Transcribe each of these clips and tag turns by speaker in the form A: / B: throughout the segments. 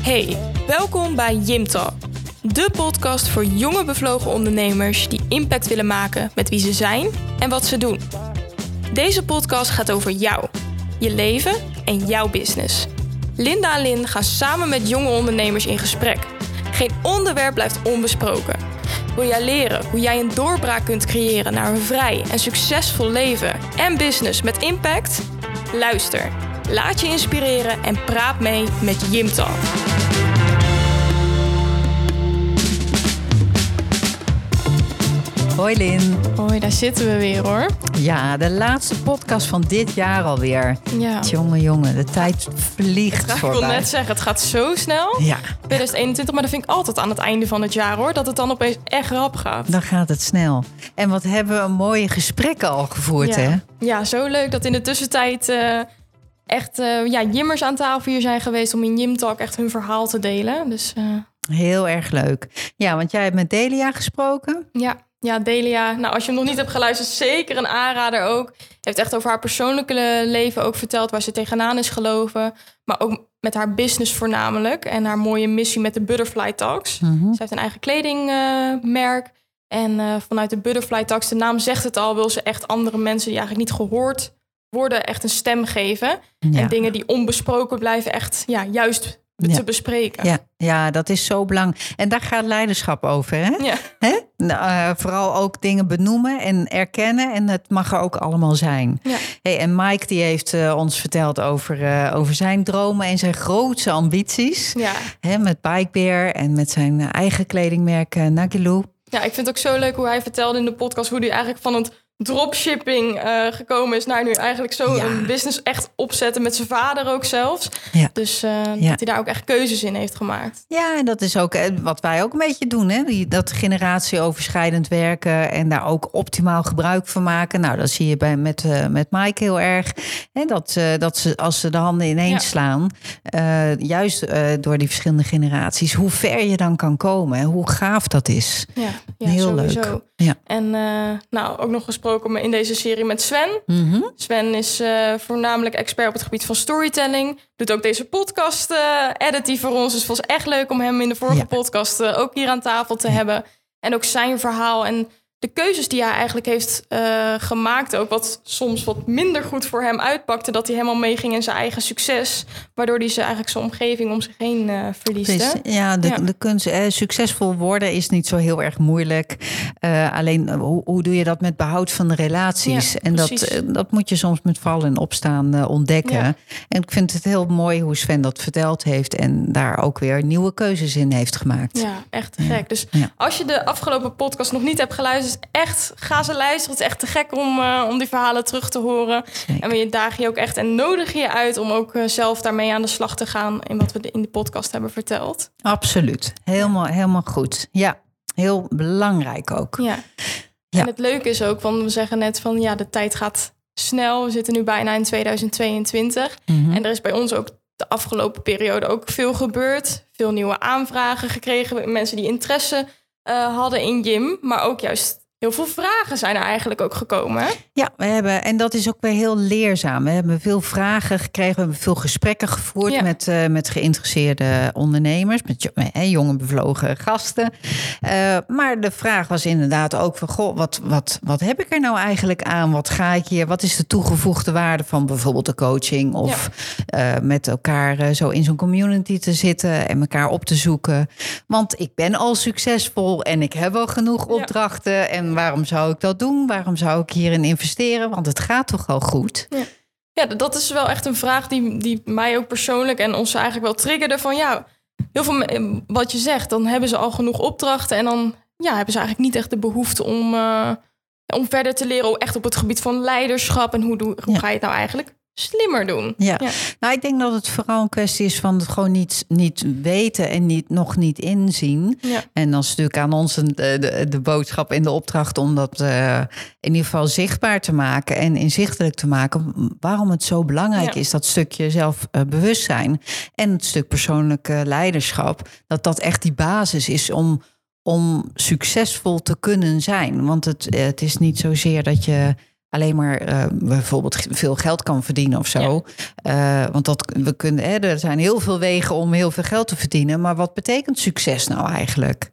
A: Hey, welkom bij Jim Talk. De podcast voor jonge bevlogen ondernemers die impact willen maken met wie ze zijn en wat ze doen. Deze podcast gaat over jou, je leven en jouw business. Linda en Lin gaan samen met jonge ondernemers in gesprek. Geen onderwerp blijft onbesproken. Wil jij leren hoe jij een doorbraak kunt creëren naar een vrij en succesvol leven en business met impact? Luister, laat je inspireren en praat mee met Jim Talk.
B: Hoi Lin.
A: Hoi, daar zitten we weer hoor.
B: Ja, de laatste podcast van dit jaar alweer.
A: Ja.
B: Jongen, de tijd vliegt
A: Ik
B: voorbij.
A: wil net zeggen, het gaat zo snel.
B: Ja.
A: 2021, maar dat vind ik altijd aan het einde van het jaar hoor. Dat het dan opeens echt rap gaat.
B: Dan gaat het snel. En wat hebben we mooie gesprekken al gevoerd, hè?
A: Ja, zo leuk dat in de tussentijd jimmers aan tafel hier zijn geweest om in Jim Talk echt hun verhaal te delen. Dus,
B: Heel erg leuk. Ja, want jij hebt met Delia gesproken.
A: Ja, Delia. Nou, als je hem nog niet hebt geluisterd, zeker een aanrader ook. Heeft echt over haar persoonlijke leven ook verteld waar ze tegenaan is gelopen. Maar ook met haar business voornamelijk. En haar mooie missie met de Butterfly Talks.
B: Mm-hmm.
A: Ze heeft een eigen kledingmerk. En vanuit de Butterfly Talks, de naam zegt het al, wil ze echt andere mensen die eigenlijk niet gehoord worden, echt een stem geven.
B: Ja.
A: En dingen die onbesproken blijven, echt juist te bespreken.
B: Ja, dat is zo belangrijk. En daar gaat leiderschap over, hè?
A: Ja.
B: Hè? Nou, vooral ook dingen benoemen en erkennen. En het mag er ook allemaal zijn.
A: Ja.
B: Hey, en Mike die heeft ons verteld over zijn dromen en zijn grootste ambities.
A: Ja.
B: Hè, met Bikebear en met zijn eigen kledingmerk Nagilu.
A: Ja, ik vind het ook zo leuk hoe hij vertelde in de podcast hoe hij eigenlijk van het dropshipping gekomen is naar nu eigenlijk zo een business echt opzetten met zijn vader ook zelfs. Ja. Dus dat hij daar ook echt keuzes in heeft gemaakt. Ja,
B: en dat is ook wat wij ook een beetje doen, hè? Dat generatieoverschrijdend werken en daar ook optimaal gebruik van maken. Nou, dat zie je met Mike heel erg. Hè? Dat ze, als ze de handen ineens slaan, juist door die verschillende generaties, hoe ver je dan kan komen en hoe gaaf dat is. Ja, heel
A: sowieso.
B: leuk. Ja.
A: En ook nog gesproken in deze serie met Sven.
B: Mm-hmm.
A: Sven is voornamelijk expert op het gebied van storytelling. Doet ook deze podcast edit die voor ons. Dus het was echt leuk om hem in de vorige podcast ook hier aan tafel te hebben. En ook zijn verhaal en de keuzes die hij eigenlijk heeft gemaakt. Ook wat soms wat minder goed voor hem uitpakte. Dat hij helemaal meeging in zijn eigen succes. Waardoor hij zijn eigenlijk zijn omgeving om zich heen verliest.
B: Ja, de kunst. Succesvol worden is niet zo heel erg moeilijk. Alleen, hoe doe je dat met behoud van de relaties?
A: Ja,
B: en dat moet je soms met vallen en opstaan ontdekken. Ja. En ik vind het heel mooi hoe Sven dat verteld heeft. En daar ook weer nieuwe keuzes in heeft gemaakt.
A: Ja, echt te gek. Dus als je de afgelopen podcast nog niet hebt geluisterd, echt, ga ze luisteren. Het is echt te gek om die verhalen terug te horen. Zeker. En we dagen je ook echt en nodig je uit om ook zelf daarmee aan de slag te gaan in wat we in de podcast hebben verteld.
B: Absoluut. Helemaal goed. Ja, heel belangrijk ook.
A: Ja. En het leuke is ook, want we zeggen net van de tijd gaat snel. We zitten nu bijna in 2022. Mm-hmm. En er is bij ons ook de afgelopen periode ook veel gebeurd. Veel nieuwe aanvragen gekregen. Mensen die interesse hadden in Jim, maar ook juist heel veel vragen zijn er eigenlijk ook gekomen. Hè?
B: Ja, we hebben, en dat is ook weer heel leerzaam. We hebben veel vragen gekregen, we hebben veel gesprekken gevoerd met geïnteresseerde ondernemers, met jonge bevlogen gasten. Maar de vraag was inderdaad ook van, goh, wat heb ik er nou eigenlijk aan? Wat ga ik hier? Wat is de toegevoegde waarde van bijvoorbeeld de coaching of met elkaar zo in zo'n community te zitten en elkaar op te zoeken? Want ik ben al succesvol en ik heb al genoeg opdrachten en waarom zou ik dat doen? Waarom zou ik hierin investeren? Want het gaat toch al goed?
A: Ja, dat is wel echt een vraag die mij ook persoonlijk en ons eigenlijk wel triggerde. Van heel veel wat je zegt, dan hebben ze al genoeg opdrachten. En dan hebben ze eigenlijk niet echt de behoefte om verder te leren. Echt op het gebied van leiderschap. En hoe ga je het nou eigenlijk slimmer doen?
B: Ja. Nou, ik denk dat het vooral een kwestie is van het gewoon niet weten en nog niet inzien. Ja. En dan is natuurlijk aan ons de boodschap en de opdracht om dat in ieder geval zichtbaar te maken en inzichtelijk te maken. Waarom het zo belangrijk is, dat stukje zelfbewustzijn en het stuk persoonlijke leiderschap. Dat echt die basis is om succesvol te kunnen zijn. Want het is niet zozeer dat je alleen maar bijvoorbeeld veel geld kan verdienen of zo. Ja. Want er zijn heel veel wegen om heel veel geld te verdienen. Maar wat betekent succes nou eigenlijk?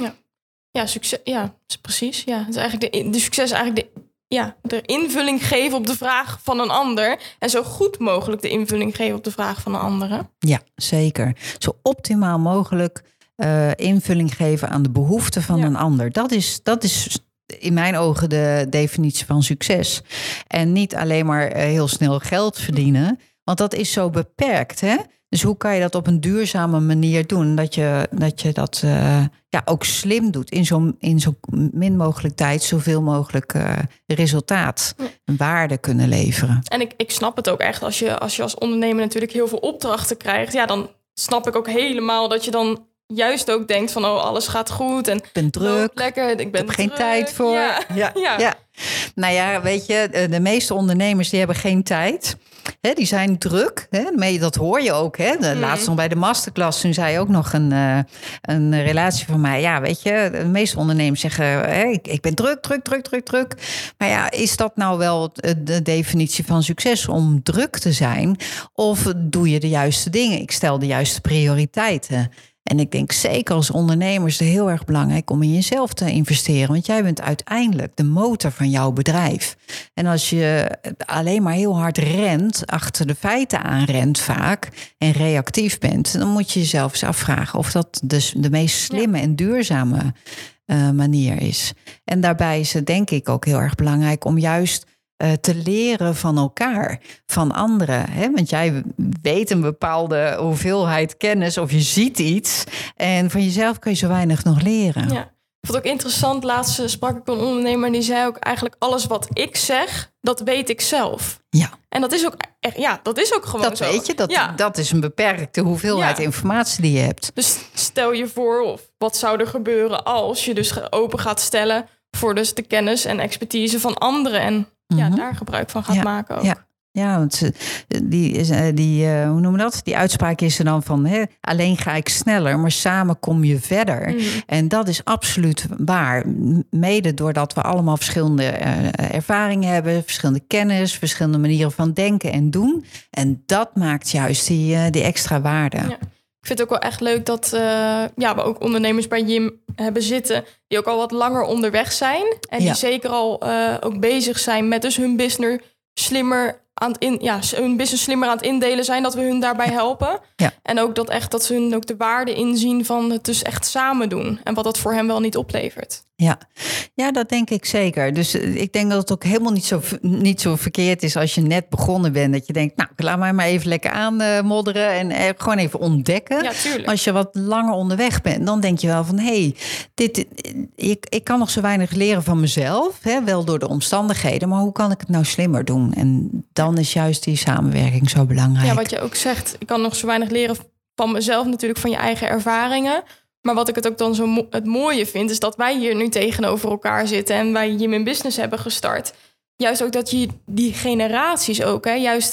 A: Ja, succes. Ja, precies. Ja, het is eigenlijk de succes is eigenlijk de invulling geven op de vraag van een ander. En zo goed mogelijk de invulling geven op de vraag van een andere.
B: Ja, zeker. Zo optimaal mogelijk invulling geven aan de behoeften van een ander. Dat is in mijn ogen de definitie van succes. En niet alleen maar heel snel geld verdienen. Want dat is zo beperkt, hè? Dus hoe kan je dat op een duurzame manier doen? Dat je dat ook slim doet. In zo min mogelijk tijd zoveel mogelijk resultaat en waarde kunnen leveren.
A: En ik snap het ook echt. Als je als ondernemer natuurlijk heel veel opdrachten krijgt. Ja, dan snap ik ook helemaal dat je dan juist ook denkt van alles gaat goed. En
B: ik ben druk.
A: Lekker, ik heb
B: geen tijd voor. Ja. Nou ja, weet je, de meeste ondernemers die hebben geen tijd. Die zijn druk. Dat hoor je ook. Laatst nog bij de masterclass. Toen zei ook nog een relatie van mij. Ja, weet je, de meeste ondernemers zeggen... ik ben druk. Maar ja, is dat nou wel de definitie van succes? Om druk te zijn? Of doe je de juiste dingen? Ik stel de juiste prioriteiten. En ik denk zeker als ondernemer is het heel erg belangrijk om in jezelf te investeren. Want jij bent uiteindelijk de motor van jouw bedrijf. En als je alleen maar heel hard rent, achter de feiten aanrent vaak en reactief bent, dan moet je jezelf eens afvragen of dat dus de meest slimme en duurzame manier is. En daarbij is het denk ik ook heel erg belangrijk om juist te leren van elkaar, van anderen. Hè? Want jij weet een bepaalde hoeveelheid kennis of je ziet iets. En van jezelf kun je zo weinig nog leren.
A: Ja. Ik vond het ook interessant. Laatst sprak ik een ondernemer die zei ook eigenlijk alles wat ik zeg, dat weet ik zelf.
B: Ja.
A: En dat is ook echt, dat is ook gewoon
B: dat
A: zo.
B: Dat weet je, dat is een beperkte hoeveelheid informatie die je hebt.
A: Dus stel je voor, of wat zou er gebeuren als je dus open gaat stellen voor dus de kennis en expertise van anderen en daar gebruik van gaat maken ook.
B: Ja, want hoe noemen we dat? Die uitspraak is er dan van... alleen ga ik sneller, maar samen kom je verder. En dat is absoluut waar. Mede doordat we allemaal verschillende ervaringen hebben... verschillende kennis, verschillende manieren van denken en doen. En dat maakt juist die extra waarde. Ja.
A: Ik vind het ook wel echt leuk dat we ook ondernemers bij Jim hebben zitten... die ook al wat langer onderweg zijn. En die zeker al ook bezig zijn met dus hun business slimmer hun business slimmer aan het indelen zijn, dat we hun daarbij helpen. Ja. En ook dat ze hun ook de waarde inzien van het dus echt samen doen. En wat dat voor hen wel niet oplevert.
B: Ja, dat denk ik zeker. Dus ik denk dat het ook helemaal niet zo verkeerd is als je net begonnen bent. Dat je denkt, nou, laat mij maar even lekker aanmodderen en gewoon even ontdekken.
A: Ja, tuurlijk.
B: Als je wat langer onderweg bent, dan denk je wel van, ik kan nog zo weinig leren van mezelf. Wel door de omstandigheden, maar hoe kan ik het nou slimmer doen? En dan is juist die samenwerking zo belangrijk.
A: Ja, wat je ook zegt, ik kan nog zo weinig leren van mezelf, natuurlijk van je eigen ervaringen. Maar wat ik het ook dan zo het mooie vind, is dat wij hier nu tegenover elkaar zitten en wij Jim in Business hebben gestart. Juist ook dat je die generaties ook,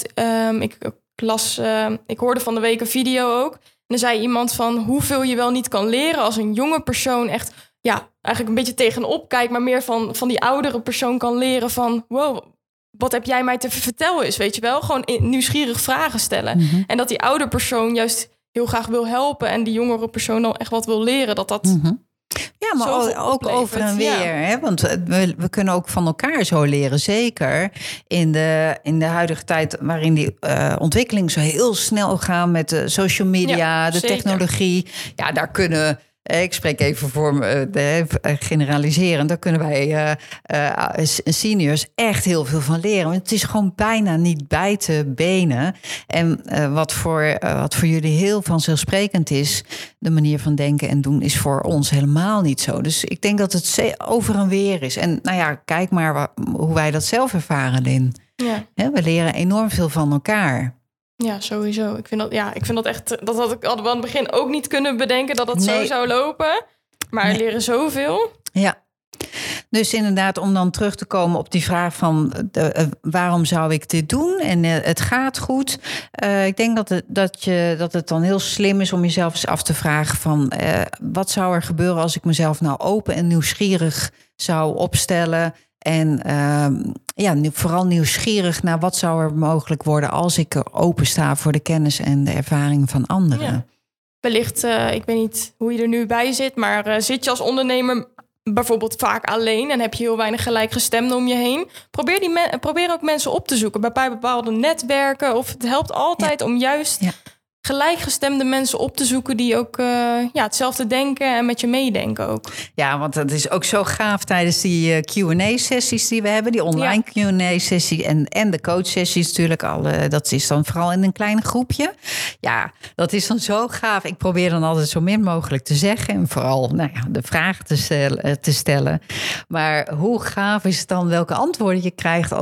A: ik hoorde van de week een video ook. En dan zei iemand van hoeveel je wel niet kan leren als een jonge persoon echt, eigenlijk een beetje tegenop kijkt, maar meer van die oudere persoon kan leren van, wow, wat heb jij mij te vertellen is, weet je wel? Gewoon nieuwsgierig vragen stellen. Mm-hmm. En dat die oude persoon juist heel graag wil helpen en die jongere persoon dan echt wat wil leren, dat
B: Mm-hmm. Ja, maar ook over en weer. Hè? Want we kunnen ook van elkaar zo leren. Zeker in de huidige tijd waarin die ontwikkeling zo heel snel gaat met de social media, de technologie. Ja, daar kunnen... Ik spreek even voor generaliseren. Daar kunnen wij seniors echt heel veel van leren. Want het is gewoon bijna niet bij te benen. En wat voor jullie heel vanzelfsprekend is, de manier van denken en doen, is voor ons helemaal niet zo. Dus ik denk dat het over en weer is. En kijk maar hoe wij dat zelf ervaren, Lin. Ja. We leren enorm veel van elkaar.
A: Ja, sowieso. Ik vind dat echt... Dat had ik aan het begin ook niet kunnen bedenken dat het zo zou lopen. Maar we leren zoveel.
B: Ja. Dus inderdaad, om dan terug te komen op die vraag van waarom zou ik dit doen? En het gaat goed. Ik denk dat het dan heel slim is om jezelf eens af te vragen van wat zou er gebeuren als ik mezelf nou open en nieuwsgierig zou opstellen en vooral nieuwsgierig naar wat zou er mogelijk worden als ik er open sta voor de kennis en de ervaring van anderen.
A: Ja. Wellicht, ik weet niet hoe je er nu bij zit, maar zit je als ondernemer bijvoorbeeld vaak alleen en heb je heel weinig gelijkgestemden om je heen? Probeer ook mensen op te zoeken bij bepaalde netwerken. Of het helpt altijd om juist gelijkgestemde mensen op te zoeken die ook hetzelfde denken en met je meedenken ook.
B: Ja, want dat is ook zo gaaf tijdens die Q&A-sessies die we hebben. Die online Q&A-sessie en de coach-sessies natuurlijk. Dat is dan vooral in een klein groepje. Ja, dat is dan zo gaaf. Ik probeer dan altijd zo min mogelijk te zeggen. En vooral de vragen te stellen. Maar hoe gaaf is het dan welke antwoorden je krijgt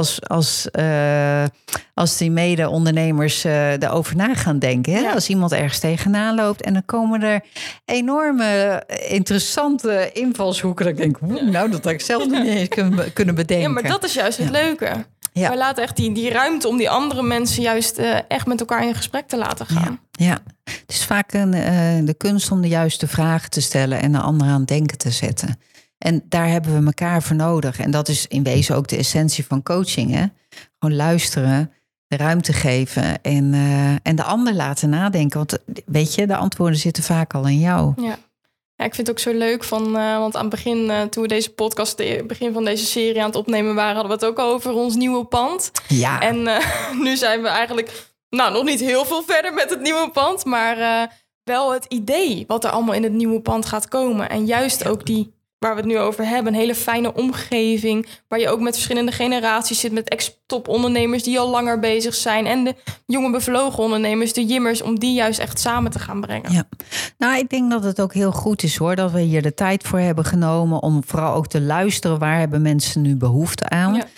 B: als die mede-ondernemers erover na gaan denken. Hè? Ja. Als iemand ergens tegenaan loopt en dan komen er enorme interessante invalshoeken. Dat ik denk, dat had ik zelf nog niet eens kunnen bedenken.
A: Ja, maar dat is juist het leuke. Ja. We laten echt die ruimte om die andere mensen juist echt met elkaar in gesprek te laten gaan.
B: Ja. Het is vaak de kunst om de juiste vragen te stellen en de ander aan het denken te zetten. En daar hebben we elkaar voor nodig. En dat is in wezen ook de essentie van coaching. Hè? Gewoon luisteren, de ruimte geven en de ander laten nadenken. Want weet je, de antwoorden zitten vaak al in jou.
A: Ja, ik vind het ook zo leuk want aan het begin, toen we deze podcast, het begin van deze serie aan het opnemen waren, hadden we het ook over ons nieuwe pand. Ja. En nu zijn we eigenlijk nog niet heel veel verder met het nieuwe pand, maar wel het idee wat er allemaal in het nieuwe pand gaat komen. En juist ook die, waar we het nu over hebben, een hele fijne omgeving, waar je ook met verschillende generaties zit, met ex-top-ondernemers die al langer bezig zijn en de jonge bevlogen ondernemers, de jimmers, om die juist echt samen te gaan brengen. Ja.
B: Nou, ik denk dat het ook heel goed is hoor, dat we hier de tijd voor hebben genomen om vooral ook te luisteren, waar hebben mensen nu behoefte aan. Ja.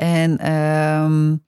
B: En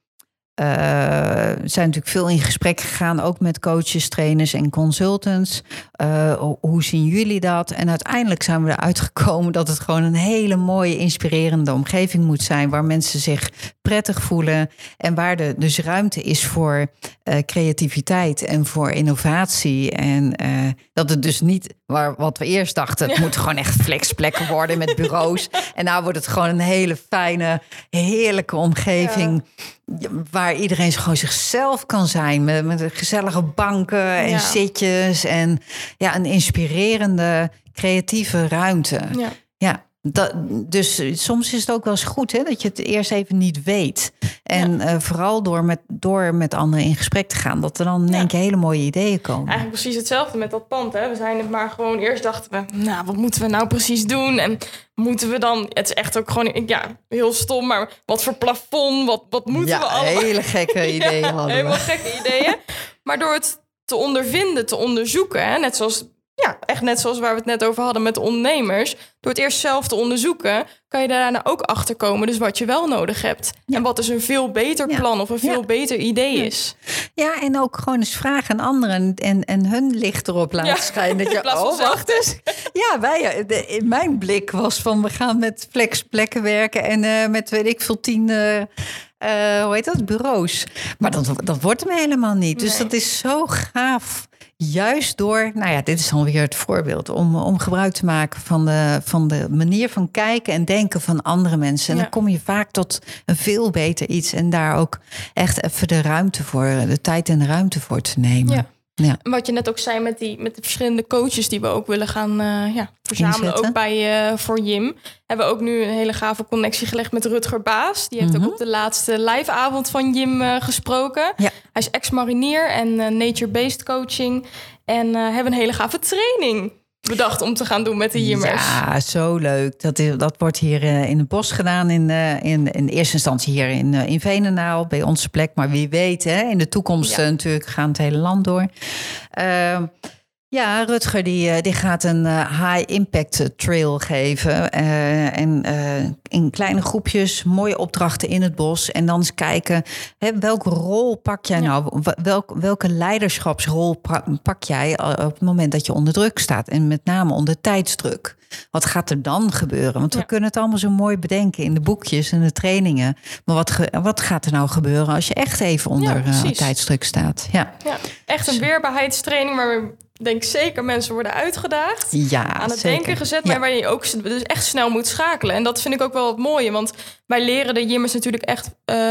B: we zijn natuurlijk veel in gesprek gegaan, ook met coaches, trainers en consultants. Hoe zien jullie dat? En uiteindelijk zijn we eruit gekomen dat het gewoon een hele mooie, inspirerende omgeving moet zijn, waar mensen zich prettig voelen en waar er dus ruimte is voor creativiteit en voor innovatie. En dat het dus niet, wat we eerst dachten, het moet gewoon echt flexplekken worden met bureaus. En nou wordt het gewoon een hele fijne, heerlijke omgeving. Ja. Waar iedereen gewoon zichzelf kan zijn. Met gezellige banken en zitjes. En een inspirerende, creatieve ruimte. Ja. Dus soms is het ook wel eens goed dat je het eerst even niet weet. En vooral door met anderen in gesprek te gaan, dat er dan in één keer hele mooie ideeën komen.
A: Eigenlijk precies hetzelfde met dat pand. Hè? We zijn het maar gewoon, eerst dachten we, wat moeten we nou precies doen? En moeten we dan, het is echt ook gewoon, heel stom, maar wat voor plafond, wat moeten we allemaal?
B: Hele gekke ideeën hadden we.
A: Helemaal gekke ideeën. Maar door het te ondervinden, te onderzoeken, hè, net zoals waar we het net over hadden met de ondernemers. Door het eerst zelf te onderzoeken, kan je daarna ook achterkomen. Dus wat je wel nodig hebt. Ja. En wat dus een veel beter plan of een veel beter idee is.
B: Ja, en ook gewoon eens vragen aan anderen en hun licht erop laten schijnen. Dat je, wacht eens. Ja, in mijn blik was van, we gaan met flexplekken werken en met, weet ik veel, 10... bureaus. Maar dat wordt hem helemaal niet. Dus dat is zo gaaf. Juist door, dit is dan weer het voorbeeld, om gebruik te maken van de manier van kijken en denken van andere mensen. En dan kom je vaak tot een veel beter iets. En daar ook echt even de tijd en de ruimte voor te nemen.
A: Ja. Ja. En wat je net ook zei met de verschillende coaches die we ook willen gaan verzamelen. Inzetten. Ook bij voor Jim. Hebben we ook nu een hele gave connectie gelegd met Rutger Baas. Die heeft ook op de laatste liveavond van Jim gesproken. Ja. Hij is ex-marinier en nature-based coaching. En hebben een hele gave training bedacht om te gaan doen met de jimmers.
B: Ja, zo leuk. Dat wordt hier in het bos gedaan. In eerste instantie hier in Veenendaal, bij onze plek. Maar wie weet, in de toekomst natuurlijk gaan het hele land door. Rutger die gaat een high-impact trail geven. In kleine groepjes, mooie opdrachten in het bos. En dan eens kijken, welke rol pak jij nou? Welke leiderschapsrol pak jij op het moment dat je onder druk staat? En met name onder tijdsdruk. Wat gaat er dan gebeuren? Want we kunnen het allemaal zo mooi bedenken in de boekjes en de trainingen. Maar wat gaat er nou gebeuren als je echt even onder tijdsdruk staat? Ja.
A: Echt een weerbaarheidstraining waar we denk zeker mensen worden uitgedaagd.
B: Ja,
A: aan het
B: zeker.
A: denken gezet, maar waar je ook dus echt snel moet schakelen. En dat vind ik ook wel het mooie, want wij leren de jimmers natuurlijk echt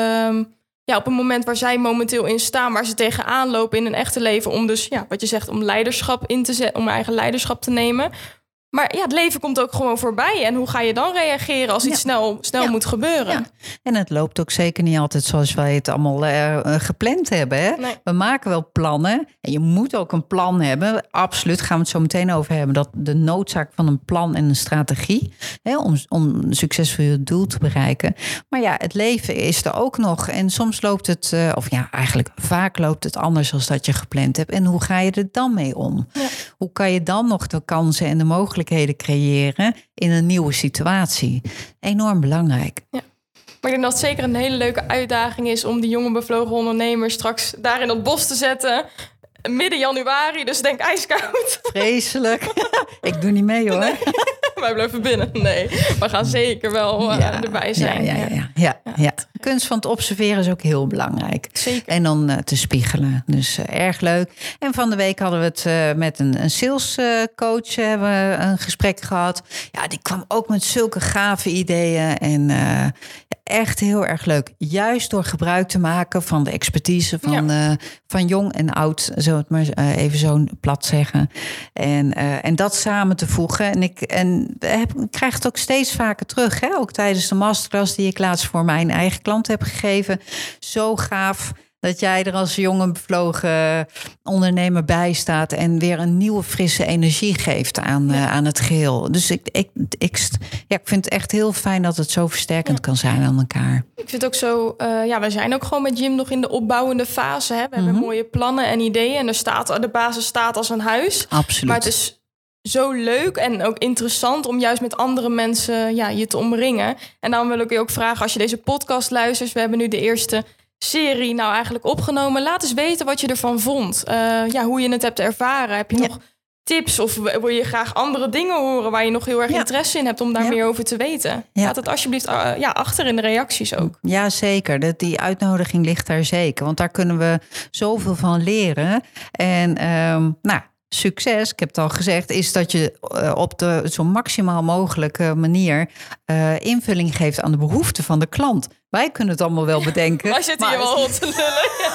A: op een moment waar zij momenteel in staan, waar ze tegenaan lopen in hun echte leven, om dus, wat je zegt, om leiderschap in te zetten, om eigen leiderschap te nemen. Maar het leven komt ook gewoon voorbij. En hoe ga je dan reageren als iets snel moet gebeuren? Ja.
B: En het loopt ook zeker niet altijd zoals wij het allemaal gepland hebben. Hè? Nee. We maken wel plannen. En je moet ook een plan hebben. Absoluut, gaan we het zo meteen over hebben. Dat de noodzaak van een plan en een strategie. Hè, om succesvol je doel te bereiken. Maar het leven is er ook nog. En soms loopt het, eigenlijk vaak loopt het anders dan dat je gepland hebt. En hoe ga je er dan mee om? Ja. Hoe kan je dan nog de kansen en de mogelijkheden creëren in een nieuwe situatie? Enorm belangrijk. Ja.
A: Maar ik denk dat het zeker een hele leuke uitdaging is om die jonge bevlogen ondernemers straks daar in het bos te zetten. Midden januari, dus denk ijskoud.
B: Vreselijk. Ik doe niet mee hoor. Nee.
A: Wij blijven binnen. Nee, we gaan zeker wel erbij zijn.
B: Ja. Kunst van het observeren is ook heel belangrijk.
A: Zeker.
B: En dan te spiegelen. Dus erg leuk. En van de week hadden we het met een salescoach hebben we een gesprek gehad. Ja, die kwam ook met zulke gave ideeën. En echt heel erg leuk. Juist door gebruik te maken van de expertise van jong en oud. Zo het maar even zo plat zeggen. En dat samen te voegen. En ik krijg het ook steeds vaker terug. Hè? Ook tijdens de masterclass die ik laatst voor mijn eigen klant heb gegeven. Zo gaaf dat jij er als jonge bevlogen ondernemer bij staat en weer een nieuwe frisse energie geeft aan het geheel. Dus ik vind het echt heel fijn dat het zo versterkend kan zijn aan elkaar.
A: Ik vind het ook zo, wij zijn ook gewoon met Jim nog in de opbouwende fase. Hè? We hebben mooie plannen en ideeën en de basis staat als een huis.
B: Absoluut.
A: Maar het is zo leuk en ook interessant om juist met andere mensen je te omringen. En dan wil ik je ook vragen, als je deze podcast luistert, we hebben nu de eerste serie eigenlijk opgenomen. Laat eens weten wat je ervan vond. Hoe je het hebt ervaren. Heb je nog tips of wil je graag andere dingen horen waar je nog heel erg interesse in hebt om daar meer over te weten? Laat het alsjeblieft achter in de reacties ook.
B: Ja, zeker. Die uitnodiging ligt daar zeker. Want daar kunnen we zoveel van leren. En succes, ik heb het al gezegd, is dat je op de zo maximaal mogelijke manier invulling geeft aan de behoeften van de klant. Wij kunnen het allemaal wel bedenken.
A: Wij zitten hier wel rond te lullen.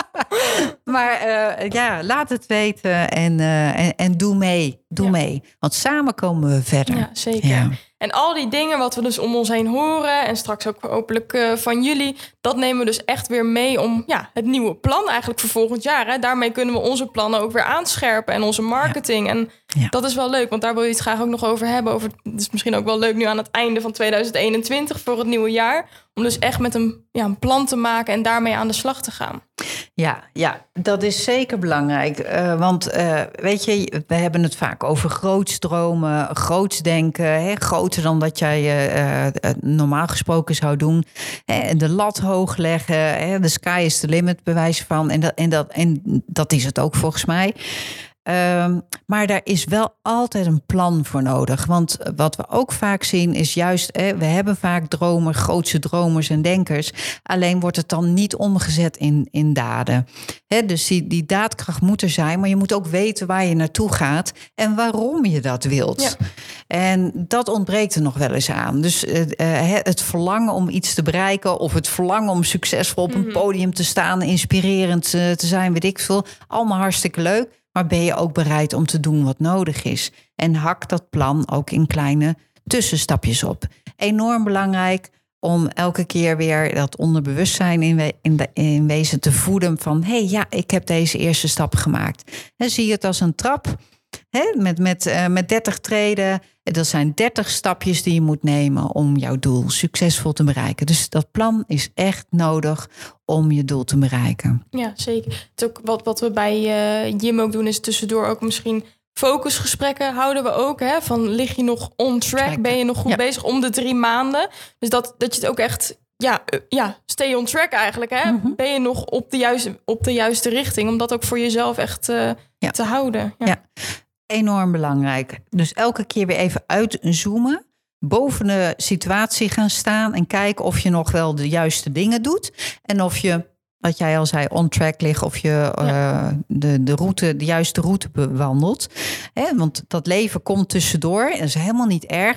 B: Maar laat het weten en doe mee. Doe mee. Want samen komen we verder.
A: Ja, zeker. Ja. En al die dingen wat we dus om ons heen horen en straks ook hopelijk van jullie, dat nemen we dus echt weer mee om het nieuwe plan eigenlijk voor volgend jaar. Hè. Daarmee kunnen we onze plannen ook weer aanscherpen en onze marketing. En dat is wel leuk, want daar wil je het graag ook nog over hebben. Het is misschien ook wel leuk nu aan het einde van 2021 voor het nieuwe jaar. Om dus echt met een plan te maken en daarmee aan de slag te gaan.
B: Ja, dat is zeker belangrijk. Want weet je, we hebben het vaak over groots dromen, groots denken. Groter dan dat jij normaal gesproken zou doen. De lat hoog leggen. The sky is the limit, bewijs van. En dat is het ook volgens mij. Maar daar is wel altijd een plan voor nodig. Want wat we ook vaak zien is juist, we hebben vaak dromen, grootse dromers en denkers. Alleen wordt het dan niet omgezet in daden. Dus die daadkracht moet er zijn, maar je moet ook weten waar je naartoe gaat en waarom je dat wilt. Ja. En dat ontbreekt er nog wel eens aan. Dus het verlangen om iets te bereiken of het verlangen om succesvol op een podium te staan, inspirerend te zijn, weet ik veel. Allemaal hartstikke leuk. Maar ben je ook bereid om te doen wat nodig is? En hak dat plan ook in kleine tussenstapjes op. Enorm belangrijk om elke keer weer dat onderbewustzijn in wezen te voeden van ik heb deze eerste stap gemaakt. En zie je het als een trap met 30 treden. Dat zijn 30 stapjes die je moet nemen om jouw doel succesvol te bereiken. Dus dat plan is echt nodig om je doel te bereiken.
A: Ja, zeker. Het is ook wat we bij Jim ook doen, is tussendoor ook misschien focusgesprekken houden we ook. Van lig je nog on track? Ben je nog goed bezig om de 3 maanden? Dus dat je het ook echt stay on track eigenlijk. Ben je nog op de juiste richting? Om dat ook voor jezelf echt te houden. Ja.
B: Enorm belangrijk. Dus elke keer weer even uitzoomen, boven de situatie gaan staan en kijken of je nog wel de juiste dingen doet en of je wat jij al zei, on track ligt of je de juiste route bewandelt. Want dat leven komt tussendoor. Dat is helemaal niet erg.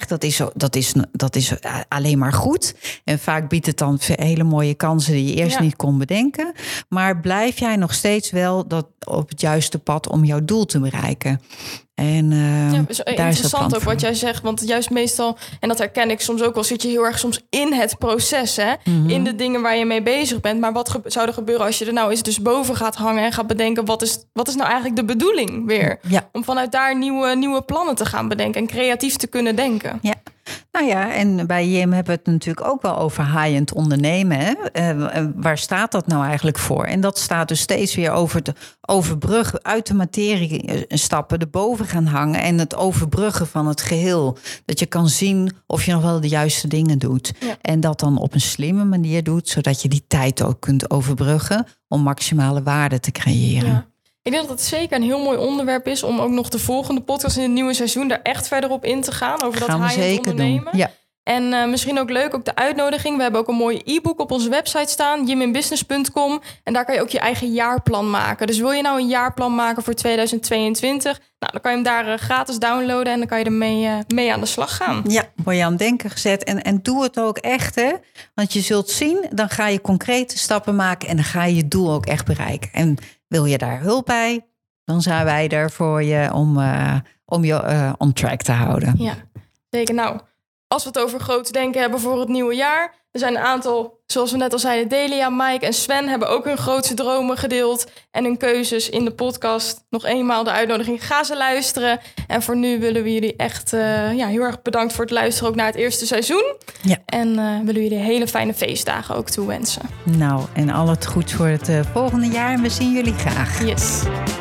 B: Dat is alleen maar goed. En vaak biedt het dan hele mooie kansen die je eerst niet kon bedenken. Maar blijf jij nog steeds wel op het juiste pad om jouw doel te bereiken? En daar is
A: interessant ook wat jij zegt, want juist meestal, en dat herken ik soms ook wel, zit je heel erg soms in het proces, hè? Mm-hmm. In de dingen waar je mee bezig bent. Maar wat zou er gebeuren als je er nou eens dus boven gaat hangen en gaat bedenken, wat is nou eigenlijk de bedoeling weer? Ja. Om vanuit daar nieuwe plannen te gaan bedenken en creatief te kunnen denken. Ja.
B: Nou ja, en bij Jim hebben we het natuurlijk ook wel over high-end ondernemen. Hè? Waar staat dat nou eigenlijk voor? En dat staat dus steeds weer over het overbruggen, uit de materie stappen, erboven gaan hangen en het overbruggen van het geheel. Dat je kan zien of je nog wel de juiste dingen doet. Ja. En dat dan op een slimme manier doet, zodat je die tijd ook kunt overbruggen om maximale waarde te creëren. Ja.
A: Ik denk dat het zeker een heel mooi onderwerp is om ook nog de volgende podcast in het nieuwe seizoen daar echt verder op in te gaan. Over dat high-end ondernemen. Ja. En misschien ook leuk, ook de uitnodiging. We hebben ook een mooi e-book op onze website staan, jiminbusiness.com. En daar kan je ook je eigen jaarplan maken. Dus wil je nou een jaarplan maken voor 2022? Nou, dan kan je hem daar gratis downloaden en dan kan je er mee aan de slag gaan. Ja,
B: word je aan het denken gezet. En doe het ook echt, hè. Want je zult zien, dan ga je concrete stappen maken en dan ga je je doel ook echt bereiken. En wil je daar hulp bij, dan zijn wij er voor je om je on track te houden.
A: Ja, zeker. Nou, als we het over groot denken hebben voor het nieuwe jaar. Er zijn een aantal, zoals we net al zeiden, Delia, Mike en Sven hebben ook hun grootste dromen gedeeld. En hun keuzes in de podcast. Nog eenmaal de uitnodiging, ga ze luisteren. En voor nu willen we jullie echt heel erg bedankt voor het luisteren ook naar het eerste seizoen. Ja. En willen jullie hele fijne feestdagen ook toewensen.
B: Nou, en al het goeds voor het volgende jaar. En we zien jullie graag.
A: Yes.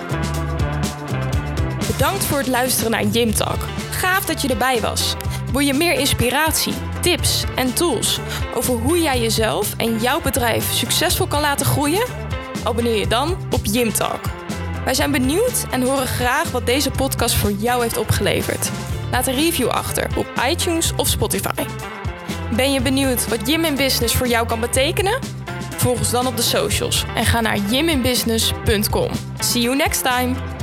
A: Bedankt voor het luisteren naar Jim Talk. Gaaf dat je erbij was. Wil je meer inspiratie, tips en tools over hoe jij jezelf en jouw bedrijf succesvol kan laten groeien? Abonneer je dan op Jim Talk. Wij zijn benieuwd en horen graag wat deze podcast voor jou heeft opgeleverd. Laat een review achter op iTunes of Spotify. Ben je benieuwd wat Jim in Business voor jou kan betekenen? Volg ons dan op de socials en ga naar jiminbusiness.com. See you next time!